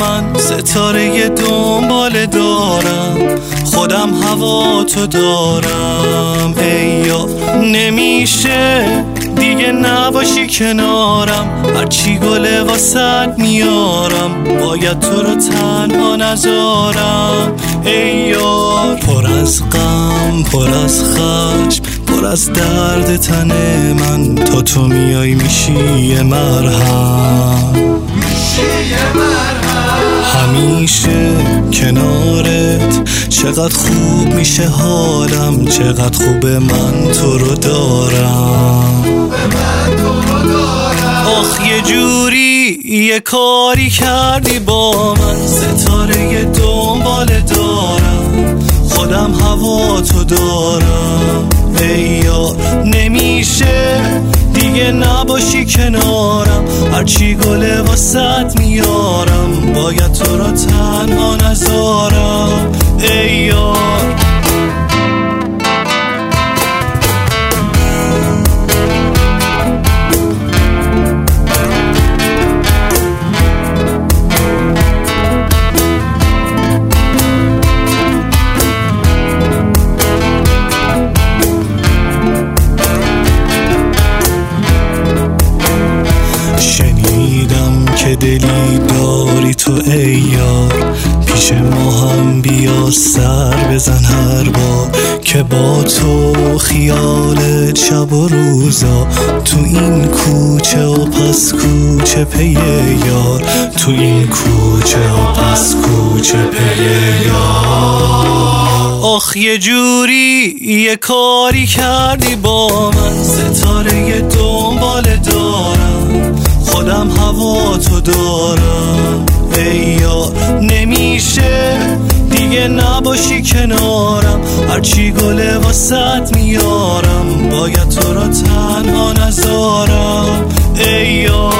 من ستاره دنبال دارم، خودم هوا تو دارم. ای یار نمیشه دیگه نباشی کنارم، هرچی گله واسد میارم، باید تو رو تنها نذارم. ای یار پر از غم، پر از خشم، پر از درد تن من، تا تو میای میشی یه مرهم. همیشه کنارت چقدر خوب میشه حالم، چقدر خوبه من تو رو دارم. آخ یه جوری یه کاری کردی با من، ستاره دنبال دارم، خودم هوا تو دارم. ای یار نمیشه دیگه نباشی کنارم، هرچی گله واسد میارم، باید تو رو تنها نذارم. ای یار که دلی داری تو ای یار، پیش ما هم بیا سر بزن هر بار، که با تو خیالت شب و روزا، تو این کوچه و پس کوچه پی یار، تو این کوچه و پس کوچه پی یار. آخ یه جوری یه کاری کردی با من، ستاره دنبال دارم، خودم هوا تو دارم. ای یار نمیشه دیگه نباشی کنارم، هرچی گله واسد میارم، باید تو رو تنها نذارم. ای یار